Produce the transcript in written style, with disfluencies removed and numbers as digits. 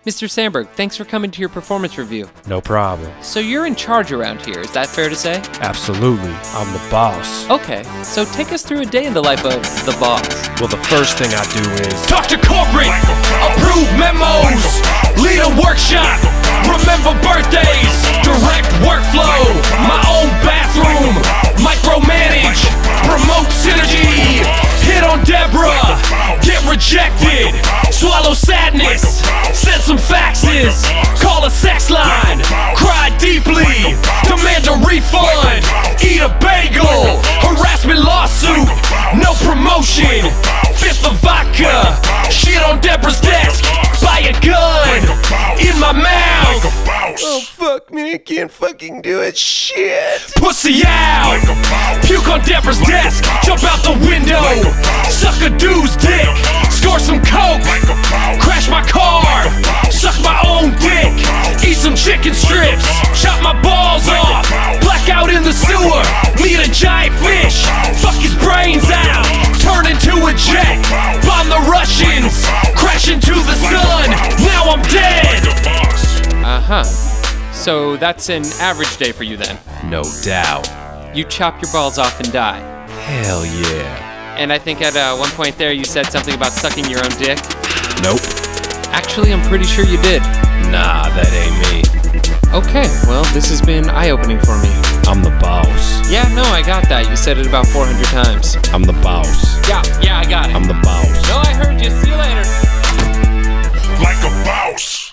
Mr. Sandberg, thanks for coming to your performance review. No problem. So you're in charge around here, is that fair to say? Absolutely. I'm the boss. Okay, so take us through a day in the life of the boss. Well, the first thing I do is talk to corporate, approve memos, lead a workshop, remember birthdays, direct workflow, my own bathroom, micromanage, promote synergy, hit on Deborah, get rejected, swallow sadness, send some faxes, call a sex line, cry deeply, demand a refund, eat a bagel, harassment lawsuit, no promotion, fifth of vodka, shit on Deborah's desk, buy a gun, in my mouth. Oh fuck me, I can't fucking do it, shit. Pussy out, puke on Deborah's desk, jump out the window, suck a dude's dick, score some coke, crash my car, suck my own dick, eat some chicken strips, chop my balls off, black out in the sewer, meet a giant fish, fuck his brains out, turn into a jet, bomb the Russians, crash into the sun, now I'm dead. Uh-huh. So that's an average day for you then? no doubt. You chop your balls off and die. Hell yeah. And I think at one point there you said something about sucking your own dick. Nope. Actually, I'm pretty sure you did. Nah, that ain't me. Okay, well, this has been eye-opening for me. I'm the boss. Yeah, no, I got that. You said it about 400 times. I'm the boss. Yeah, I got it. I'm the boss. No, I heard you. See you later. Like a boss.